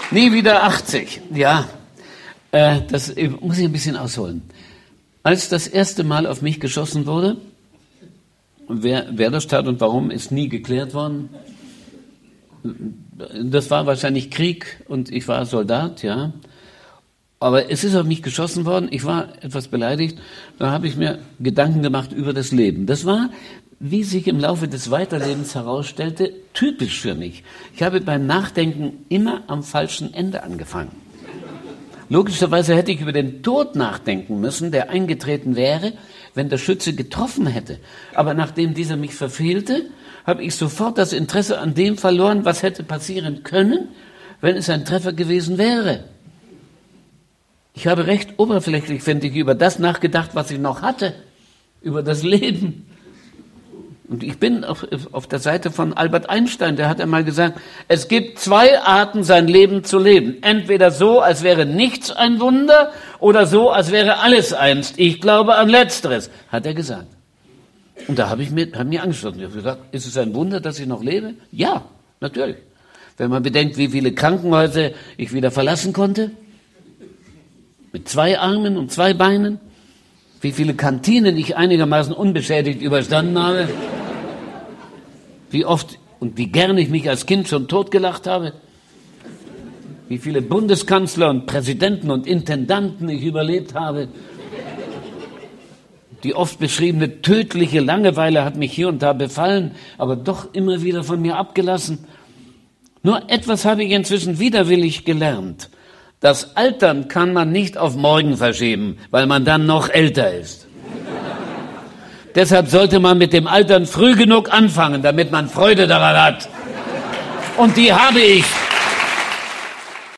Nie wieder 80, ja. Das muss ich ein bisschen ausholen. Als das erste Mal auf mich geschossen wurde, wer das tat und warum, ist nie geklärt worden. Das war wahrscheinlich Krieg und ich war Soldat, ja. Aber es ist auf mich geschossen worden, ich war etwas beleidigt, da habe ich mir Gedanken gemacht über das Leben. Das war, wie sich im Laufe des Weiterlebens herausstellte, typisch für mich. Ich habe beim Nachdenken immer am falschen Ende angefangen. Logischerweise hätte ich über den Tod nachdenken müssen, der eingetreten wäre, wenn der Schütze getroffen hätte. Aber nachdem dieser mich verfehlte, habe ich sofort das Interesse an dem verloren, was hätte passieren können, wenn es ein Treffer gewesen wäre. Ich habe recht oberflächlich, finde ich, über das nachgedacht, was ich noch hatte, über das Leben. Und ich bin auf der Seite von Albert Einstein, der hat einmal gesagt, es gibt zwei Arten, sein Leben zu leben. Entweder so, als wäre nichts ein Wunder, oder so, als wäre alles eins. Ich glaube an Letzteres, hat er gesagt. Und da habe ich mir angeschlossen. Ich habe gesagt, ist es ein Wunder, dass ich noch lebe? Ja, natürlich. Wenn man bedenkt, wie viele Krankenhäuser ich wieder verlassen konnte, mit 2 Armen und 2 Beinen, wie viele Kantinen ich einigermaßen unbeschädigt überstanden habe, wie oft und wie gern ich mich als Kind schon totgelacht habe, wie viele Bundeskanzler und Präsidenten und Intendanten ich überlebt habe. Die oft beschriebene tödliche Langeweile hat mich hier und da befallen, aber doch immer wieder von mir abgelassen. Nur etwas habe ich inzwischen widerwillig gelernt. Das Altern kann man nicht auf morgen verschieben, weil man dann noch älter ist. Deshalb sollte man mit dem Altern früh genug anfangen, damit man Freude daran hat. Und die habe ich.